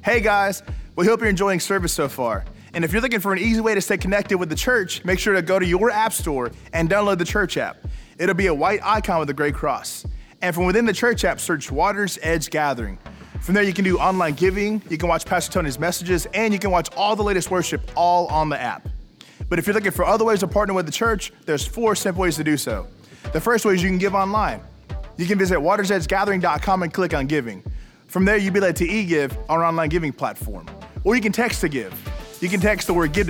Hey guys, we hope you're enjoying service so far. And if you're looking for an easy way to stay connected with the church, make sure to go to your app store and download the church app. It'll be a white icon with a gray cross. And from within the church app, search Waters Edge Gathering. From there, you can do online giving, you can watch Pastor Tony's messages, and you can watch all the latest worship all on the app. But if you're looking for other ways to partner with the church, there's 4 simple ways to do so. The first way is you can give online. You can visit watersedgegathering.com and click on giving. From there, you'll be led to eGive, our online giving platform. Or you can text to give. You can text the word GIVE to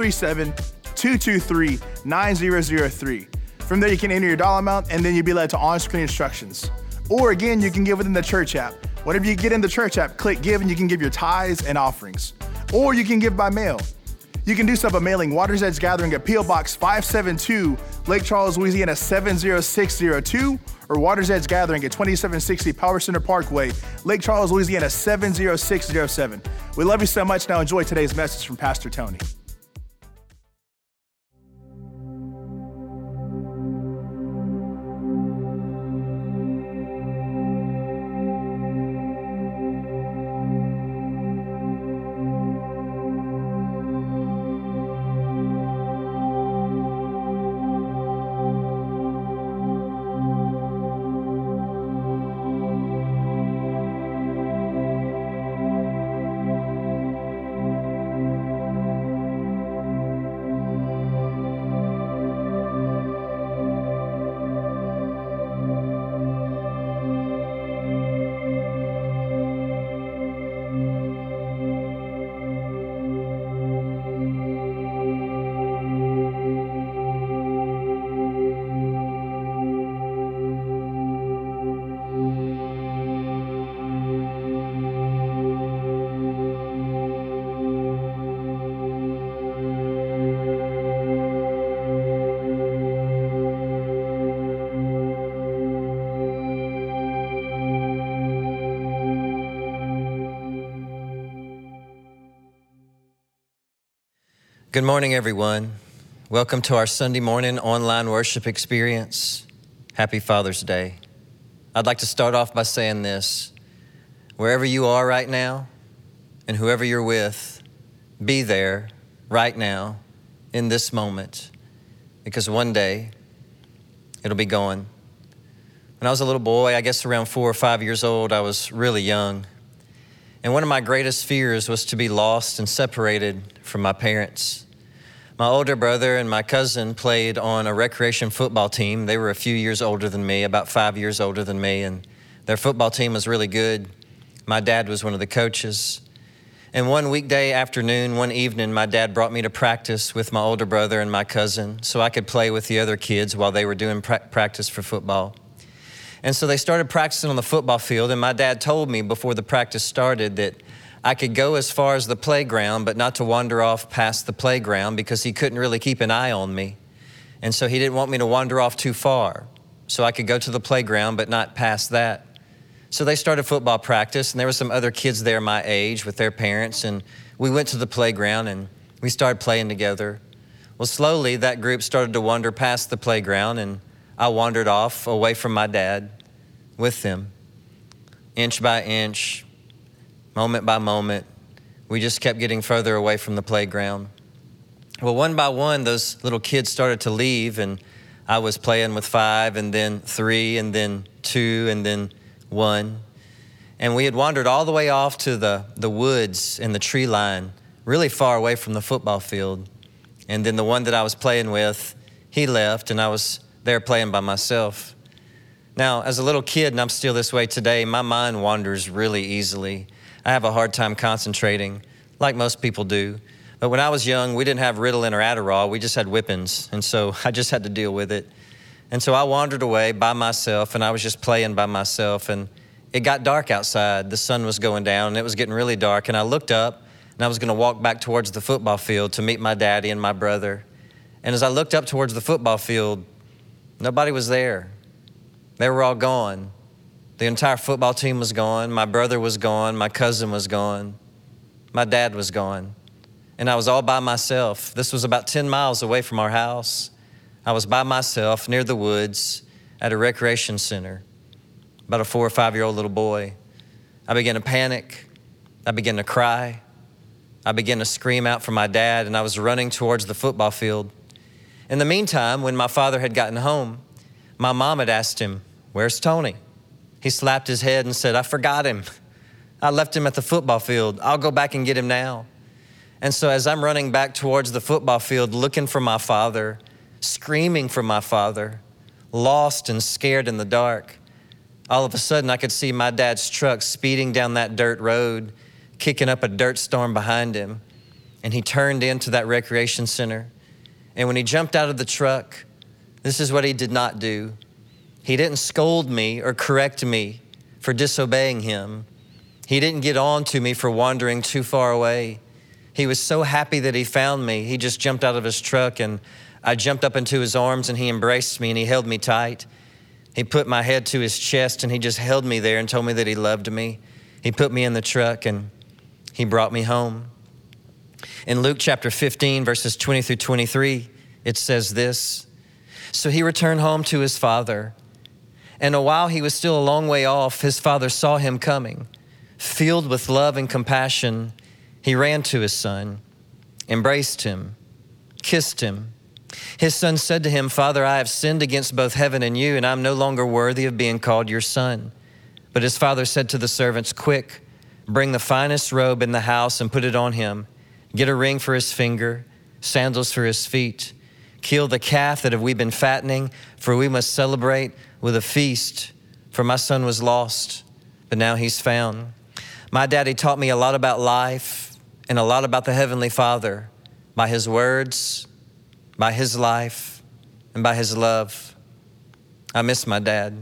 337-223-9003. From there, you can enter your dollar amount, and then you'll be led to on-screen instructions. Or again, you can give within the church app. Whenever you get in the church app, click Give, and you can give your tithes and offerings. Or you can give by mail. You can do so by mailing Waters Edge Gathering at P.O. Box 572, Lake Charles, Louisiana 70602, or Waters Edge Gathering at 2760 Power Center Parkway, Lake Charles, Louisiana 70607. We love you so much. Now enjoy today's message from Pastor Tony. Good morning, everyone. Welcome to our Sunday morning online worship experience. Happy Father's Day. I'd like to start off by saying this. Wherever you are right now and whoever you're with, be there right now in this moment, because one day it'll be gone. When I was a little boy, I guess around 4 or 5 years old, I was really young. And one of my greatest fears was to be lost and separated from my parents. My older brother and my cousin played on a recreation football team. They were a few years older than me, about 5 years older than me, and their football team was really good. My dad was one of the coaches. And one weekday afternoon, one evening, my dad brought me to practice with my older brother and my cousin so I could play with the other kids while they were doing practice for football. And so they started practicing on the football field, and my dad told me before the practice started that I could go as far as the playground, but not to wander off past the playground because he couldn't really keep an eye on me. And so he didn't want me to wander off too far. So I could go to the playground, but not past that. So they started football practice, and there were some other kids there my age with their parents, and we went to the playground and we started playing together. Well, slowly that group started to wander past the playground, and I wandered off away from my dad with them. Inch by inch, moment by moment, we just kept getting further away from the playground. Well, one by one, those little kids started to leave, and I was playing with 5, and then 3, and then 2, and then 1. And we had wandered all the way off to the woods and the tree line, really far away from the football field. And then the one that I was playing with, he left, and I was there playing by myself. Now, as a little kid, and I'm still this way today, my mind wanders really easily. I have a hard time concentrating, like most people do. But when I was young, we didn't have Ritalin or Adderall. We just had whippings. And so I just had to deal with it. And so I wandered away by myself, and I was just playing by myself. And it got dark outside. The sun was going down, and it was getting really dark. And I looked up, and I was going to walk back towards the football field to meet my daddy and my brother. And as I looked up towards the football field, nobody was there. They were all gone. The entire football team was gone. My brother was gone. My cousin was gone. My dad was gone. And I was all by myself. This was about 10 miles away from our house. I was by myself near the woods at a recreation center, about a 4 or 5 year old little boy. I began to panic. I began to cry. I began to scream out for my dad, and I was running towards the football field. In the meantime, when my father had gotten home, my mom had asked him, "Where's Tony?" He slapped his head and said, "I forgot him. I left him at the football field. I'll go back and get him now." And so as I'm running back towards the football field, looking for my father, screaming for my father, lost and scared in the dark, all of a sudden I could see my dad's truck speeding down that dirt road, kicking up a dirt storm behind him. And he turned into that recreation center. And when he jumped out of the truck, this is what he did not do. He didn't scold me or correct me for disobeying him. He didn't get on to me for wandering too far away. He was so happy that he found me. He just jumped out of his truck, and I jumped up into his arms, and he embraced me and he held me tight. He put my head to his chest and he just held me there and told me that he loved me. He put me in the truck and he brought me home. In Luke chapter 15, verses 20 through 23, it says this: "So he returned home to his father, and while he was still a long way off, his father saw him coming. Filled with love and compassion, he ran to his son, embraced him, kissed him. His son said to him, 'Father, I have sinned against both heaven and you, and I'm no longer worthy of being called your son.' But his father said to the servants, 'Quick, bring the finest robe in the house and put it on him. Get a ring for his finger, sandals for his feet. Kill the calf that we've been fattening, for we must celebrate with a feast. For my son was lost, but now he's found.'" My daddy taught me a lot about life and a lot about the Heavenly Father by his words, by his life, and by his love. I miss my dad.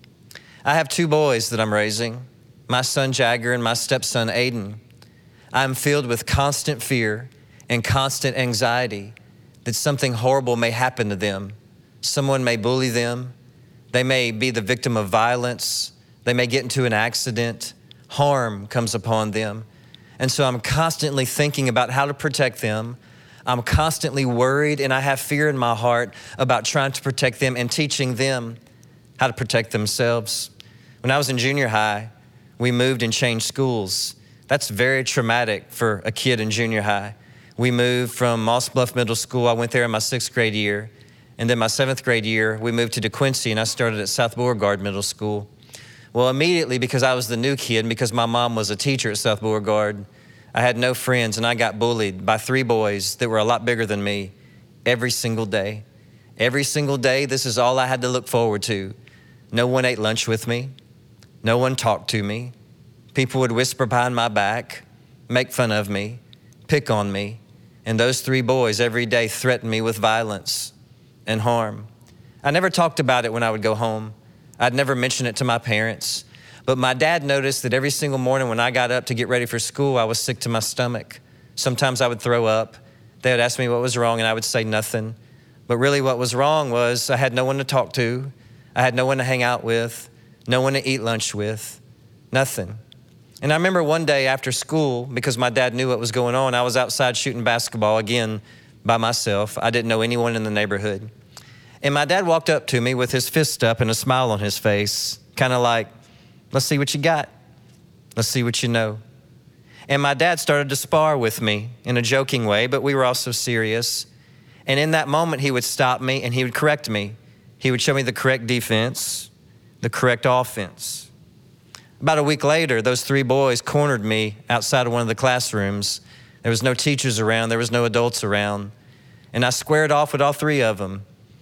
I have two boys that I'm raising, my son Jagger and my stepson Aiden. I'm filled with constant fear and constant anxiety that something horrible may happen to them. Someone may bully them. They may be the victim of violence. They may get into an accident. Harm comes upon them. And so I'm constantly thinking about how to protect them. I'm constantly worried, and I have fear in my heart about trying to protect them and teaching them how to protect themselves. When I was in junior high, we moved and changed schools. That's very traumatic for a kid in junior high. We moved from Moss Bluff Middle School. I went there in my 6th grade year. And then my 7th grade year, we moved to DeQuincy, and I started at South Beauregard Middle School. Well, immediately, because I was the new kid and because my mom was a teacher at South Beauregard, I had no friends, and I got bullied by 3 boys that were a lot bigger than me every single day. Every single day, this is all I had to look forward to. No one ate lunch with me. No one talked to me. People would whisper behind my back, make fun of me, pick on me. And those 3 boys every day threatened me with violence and harm. I never talked about it when I would go home. I'd never mention it to my parents. But my dad noticed that every single morning when I got up to get ready for school, I was sick to my stomach. Sometimes I would throw up. They would ask me what was wrong, and I would say nothing. But really what was wrong was I had no one to talk to. I had no one to hang out with, no one to eat lunch with, nothing. And I remember one day after school, because my dad knew what was going on, I was outside shooting basketball again by myself. I didn't know anyone in the neighborhood. And my dad walked up to me with his fist up and a smile on his face, kind of like, "Let's see what you got. Let's see what you know." And my dad started to spar with me in a joking way, but we were also serious. And in that moment, he would stop me and he would correct me. He would show me the correct defense, the correct offense. About a week later, those 3 boys cornered me outside of one of the classrooms. There was no teachers around. There was no adults around. And I squared off with all 3 of them.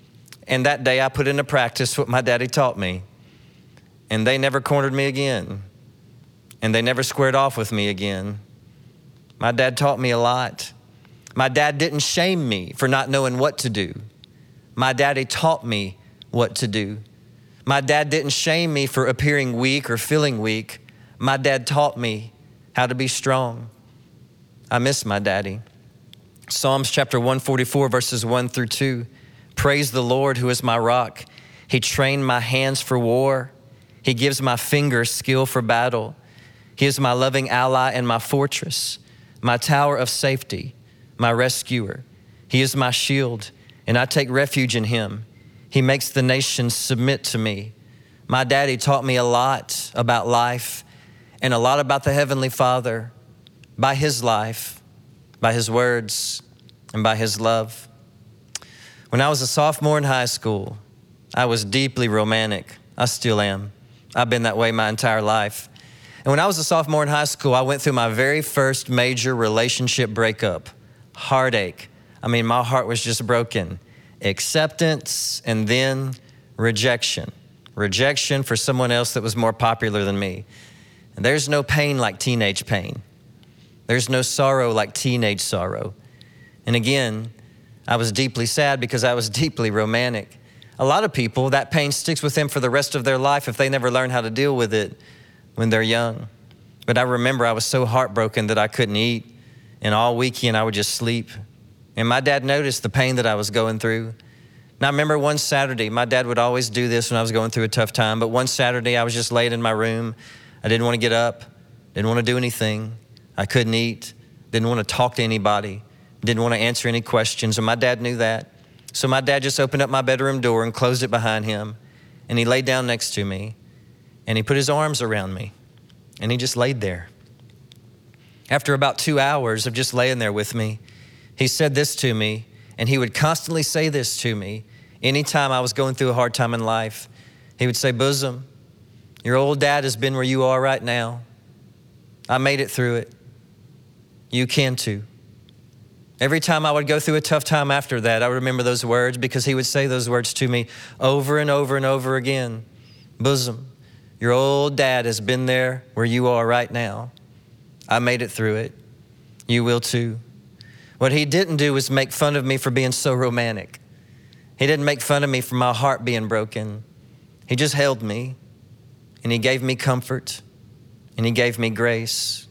And that day I put into practice what my daddy taught me. And they never cornered me again. And they never squared off with me again. My dad taught me a lot. My dad didn't shame me for not knowing what to do. My daddy taught me what to do. My dad didn't shame me for appearing weak or feeling weak. My dad taught me how to be strong. I miss my daddy. Psalms chapter 144, verses 1 through 2. "Praise the Lord, who is my rock. He trained my hands for war. He gives my fingers skill for battle. He is my loving ally and my fortress, my tower of safety, my rescuer. He is my shield, and I take refuge in him. He makes the nations submit to me." My daddy taught me a lot about life and a lot about the Heavenly Father by his life, by his words, and by his love. When I was a sophomore in high school, I was deeply romantic. I still am. I've been that way my entire life. And when I was a sophomore in high school, I went through my very first major relationship breakup. Heartache. I mean, my heart was just broken. Acceptance and then rejection. Rejection for someone else that was more popular than me. And there's no pain like teenage pain. There's no sorrow like teenage sorrow. And again, I was deeply sad because I was deeply romantic. A lot of people, that pain sticks with them for the rest of their life if they never learn how to deal with it when they're young. But I remember I was so heartbroken that I couldn't eat. And all weekend I would just sleep. And my dad noticed the pain that I was going through. And I remember one Saturday, my dad would always do this when I was going through a tough time, but one Saturday I was just laying in my room. I didn't want to get up, didn't want to do anything. I couldn't eat, didn't want to talk to anybody, didn't want to answer any questions, and my dad knew that. So my dad just opened up my bedroom door and closed it behind him, and he laid down next to me, and he put his arms around me, and he just laid there. After about 2 hours of just laying there with me, he said this to me, and he would constantly say this to me anytime I was going through a hard time in life. He would say, "Bosom, your old dad has been where you are right now. I made it through it. You can too." Every time I would go through a tough time after that, I would remember those words because he would say those words to me over and over and over again. "Bosom, your old dad has been there where you are right now. I made it through it. You will too." What he didn't do was make fun of me for being so romantic. He didn't make fun of me for my heart being broken. He just held me, and he gave me comfort, and he gave me grace.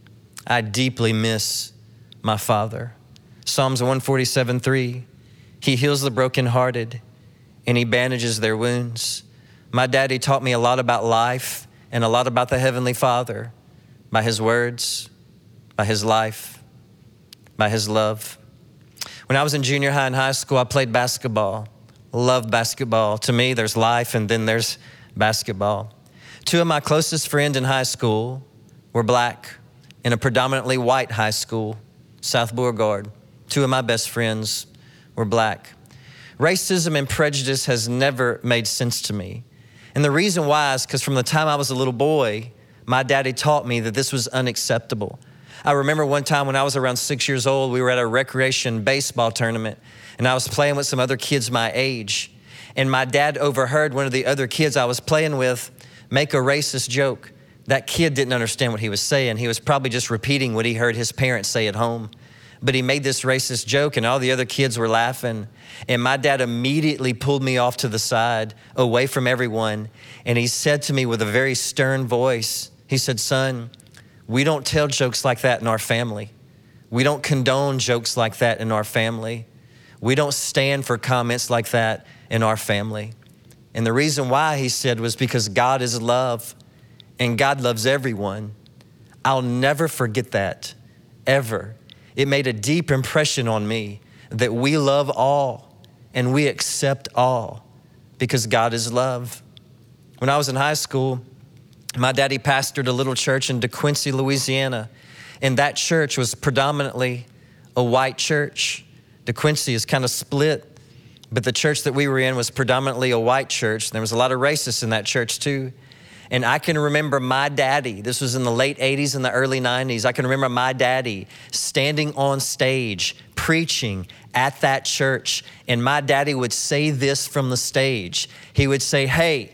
I deeply miss my father. Psalms 147:3, he heals the brokenhearted, and he bandages their wounds. My daddy taught me a lot about life and a lot about the Heavenly Father by his words, by his life, by his love. When I was in junior high and high school, I played basketball. Loved basketball. To me, there's life and then there's basketball. Two of my closest friends in high school were black in a predominantly white high school, South Beauregard. Two of my best friends were black. Racism and prejudice has never made sense to me. And the reason why is because from the time I was a little boy, my daddy taught me that this was unacceptable. I remember one time when I was around 6 years old, we were at a recreation baseball tournament, and I was playing with some other kids my age. And my dad overheard one of the other kids I was playing with make a racist joke. That kid didn't understand what he was saying. He was probably just repeating what he heard his parents say at home. But he made this racist joke, and all the other kids were laughing. And my dad immediately pulled me off to the side, away from everyone. And he said to me with a very stern voice, he said, "Son, we don't tell jokes like that in our family. We don't condone jokes like that in our family. We don't stand for comments like that in our family." And the reason why, he said, was because God is love and God loves everyone. I'll never forget that, ever. It made a deep impression on me that we love all and we accept all because God is love. When I was in high school, my daddy pastored a little church in DeQuincy, Louisiana, and that church was predominantly a white church. DeQuincy is kind of split, but the church that we were in was predominantly a white church. There was a lot of racists in that church too. And I can remember my daddy, this was in the late 80s and the early 90s, I can remember my daddy standing on stage, preaching at that church, and my daddy would say this from the stage. He would say, "Hey,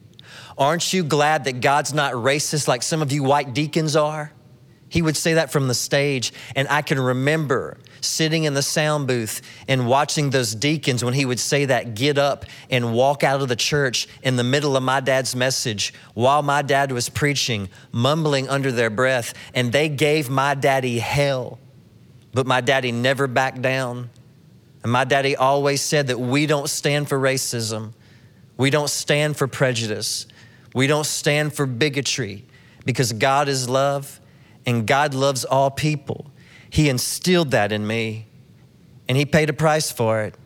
aren't you glad that God's not racist like some of you white deacons are?" He would say that from the stage, and I can remember sitting in the sound booth and watching those deacons when he would say that get up and walk out of the church in the middle of my dad's message while my dad was preaching, mumbling under their breath, and they gave my daddy hell. But my daddy never backed down. And my daddy always said that we don't stand for racism. We don't stand for prejudice. We don't stand for bigotry because God is love and God loves all people. He instilled that in me, and he paid a price for it.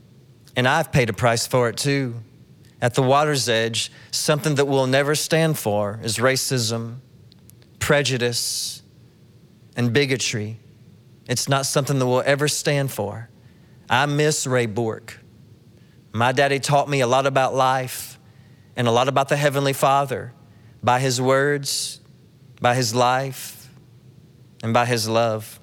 And I've paid a price for it too. At the water's edge, something that we'll never stand for is racism, prejudice, and bigotry. It's not something that we'll ever stand for. I miss Ray Bork. My daddy taught me a lot about life and a lot about the Heavenly Father by his words, by his life, and by his love.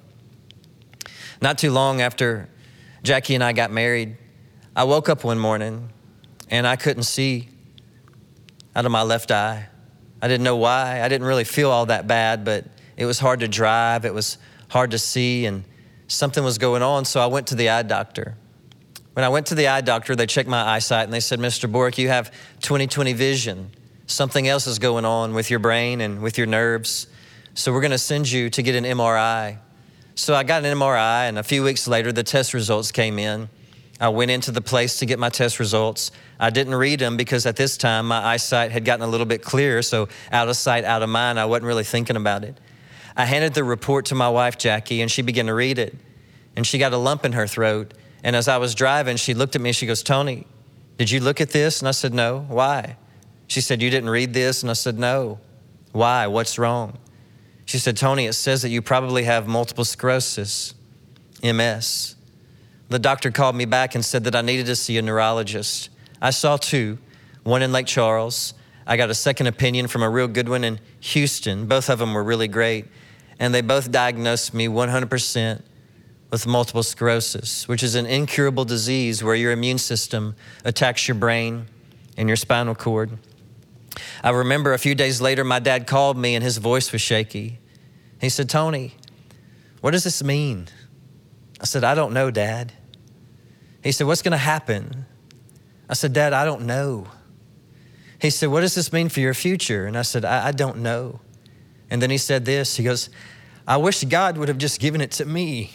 Not too long after Jackie and I got married, I woke up one morning and I couldn't see out of my left eye. I didn't know why. I didn't really feel all that bad, but it was hard to drive. It was hard to see, and something was going on, so I went to the eye doctor. When I went to the eye doctor, they checked my eyesight and they said, Mr. Bork, you have 20/20 vision. Something else is going on with your brain and with your nerves. So we're gonna send you to get an MRI. So I got an MRI, and a few weeks later, the test results came in. I went into the place to get my test results. I didn't read them because at this time, my eyesight had gotten a little bit clearer, so out of sight, out of mind, I wasn't really thinking about it. I handed the report to my wife, Jackie, and she began to read it. And she got a lump in her throat. And as I was driving, she looked at me and she goes, Tony, did you look at this? And I said, no. Why? She said, you didn't read this? And I said, no. Why? What's wrong? She said, Tony, it says that you probably have multiple sclerosis, MS. The doctor called me back and said that I needed to see a neurologist. I saw two, one in Lake Charles. I got a second opinion from a real good one in Houston. Both of them were really great. And they both diagnosed me 100% with multiple sclerosis, which is an incurable disease where your immune system attacks your brain and your spinal cord. I remember a few days later, my dad called me and his voice was shaky. He said, Tony, what does this mean? I said, I don't know, Dad. He said, what's gonna happen? I said, Dad, I don't know. He said, what does this mean for your future? And I said, I don't know. And then he said this, he goes, I wish God would have just given it to me.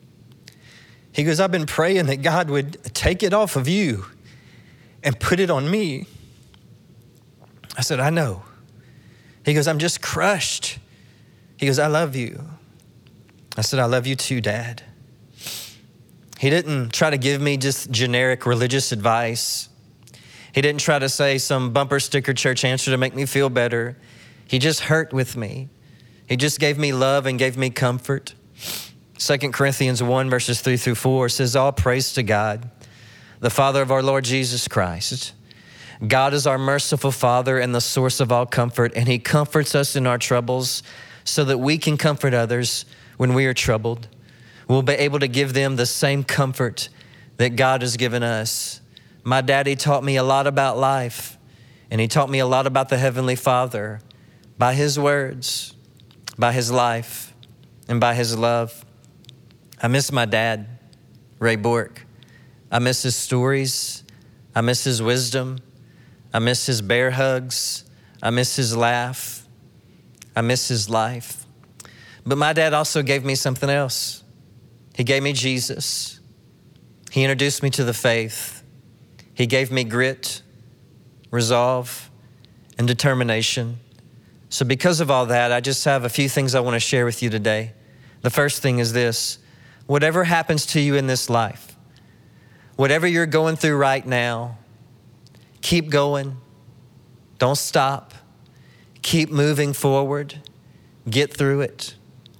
He goes, I've been praying that God would take it off of you and put it on me. I said, I know. He goes, I'm just crushed. He goes, I love you. I said, I love you too, Dad. He didn't try to give me just generic religious advice. He didn't try to say some bumper sticker church answer to make me feel better. He just hurt with me. He just gave me love and gave me comfort. 2 Corinthians 1 verses 3-4 says, all praise to God, the Father of our Lord Jesus Christ. God is our merciful Father and the source of all comfort, and he comforts us in our troubles so that we can comfort others when we are troubled. We'll be able to give them the same comfort that God has given us. My daddy taught me a lot about life, and he taught me a lot about the Heavenly Father by his words, by his life, and by his love. I miss my dad, Ray Bork. I miss his stories. I miss his wisdom. I miss his bear hugs. I miss his laugh. I miss his life. But my dad also gave me something else. He gave me Jesus. He introduced me to the faith. He gave me grit, resolve, and determination. So because of all that, I just have a few things I want to share with you today. The first thing is this: whatever happens to you in this life, whatever you're going through right now, keep going. Don't stop. Keep moving forward. Get through it.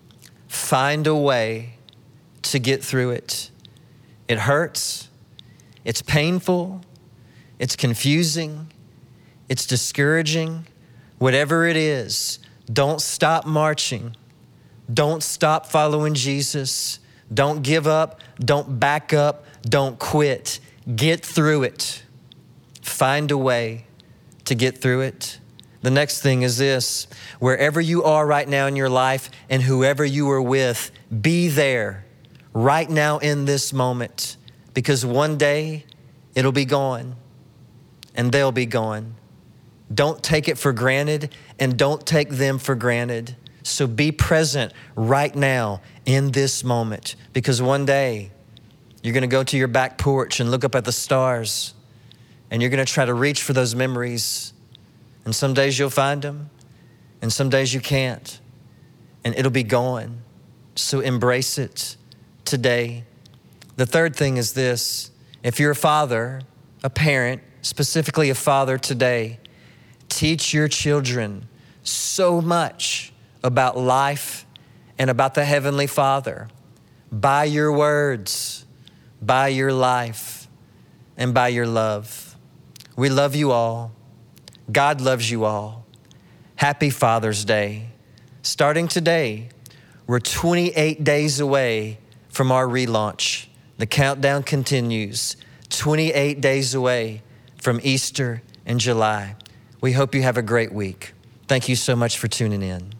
Find a way to get through it. It hurts. It's painful. It's confusing. It's discouraging. Whatever it is, don't stop marching. Don't stop following Jesus. Don't give up. Don't back up. Don't quit. Get through it. Find a way to get through it. The next thing is this: wherever you are right now in your life and whoever you are with, be there right now in this moment, because one day it'll be gone and they'll be gone. Don't take it for granted and don't take them for granted. So be present right now in this moment, because one day you're gonna go to your back porch and look up at the stars and you're gonna try to reach for those memories. And some days you'll find them and some days you can't, and it'll be gone. So embrace it today. The third thing is this: if you're a father, a parent, specifically a father today, teach your children so much about life and about the Heavenly Father by your words, by your life, and by your love. We love you all. God loves you all. Happy Father's Day. Starting today, we're 28 days away from our relaunch. The countdown continues. 28 days away from Easter in July. We hope you have a great week. Thank you so much for tuning in.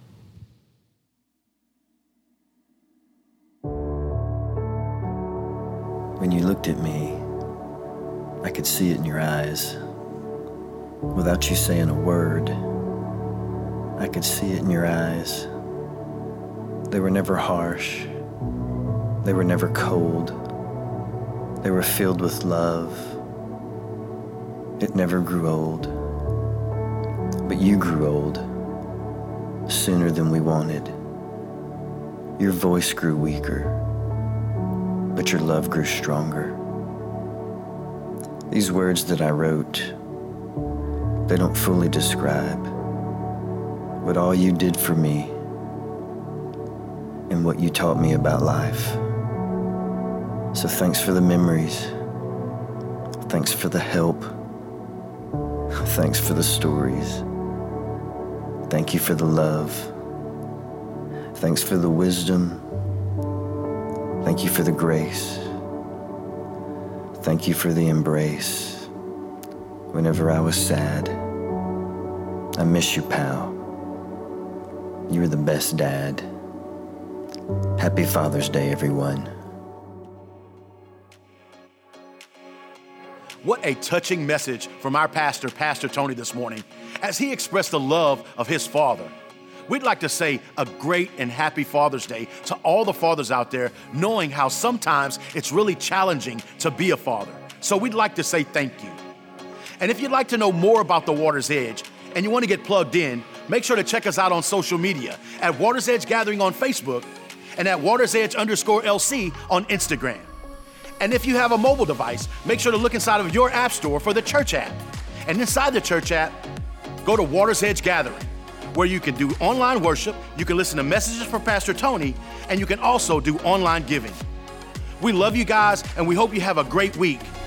When you looked at me, I could see it in your eyes. Without you saying a word, I could see it in your eyes. They were never harsh. They were never cold. They were filled with love. It never grew old. But you grew old sooner than we wanted. Your voice grew weaker, but your love grew stronger. These words that I wrote, they don't fully describe what all you did for me and what you taught me about life. So thanks for the memories. Thanks for the help. Thanks for the stories. Thank you for the love. Thanks for the wisdom. Thank you for the grace. Thank you for the embrace. Whenever I was sad, I miss you, pal. You were the best dad. Happy Father's Day, everyone. What a touching message from our pastor, Pastor Tony, this morning, as he expressed the love of his father. We'd like to say a great and happy Father's Day to all the fathers out there, knowing how sometimes it's really challenging to be a father. So we'd like to say thank you. And if you'd like to know more about the Water's Edge and you want to get plugged in, make sure to check us out on social media at Water's Edge Gathering on Facebook and at Water's Edge_LC on Instagram. And if you have a mobile device, make sure to look inside of your app store for the church app. And inside the church app, go to Water's Edge Gathering, where you can do online worship, you can listen to messages from Pastor Tony, and you can also do online giving. We love you guys, and we hope you have a great week.